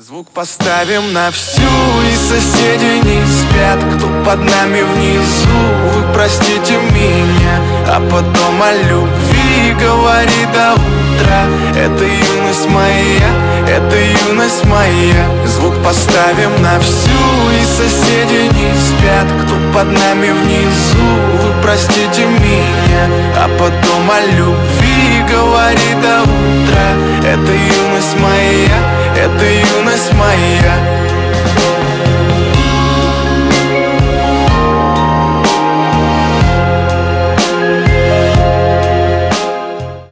Звук поставим на всю, и соседи не спят. Кто под нами внизу, вы простите меня. А потом о любви говори до утра. Это юность моя, это юность моя. Звук поставим на всю, и соседи не спят. Кто под нами внизу, вы простите меня. А потом о любви говори до утра. Это юность моя, это юность моя.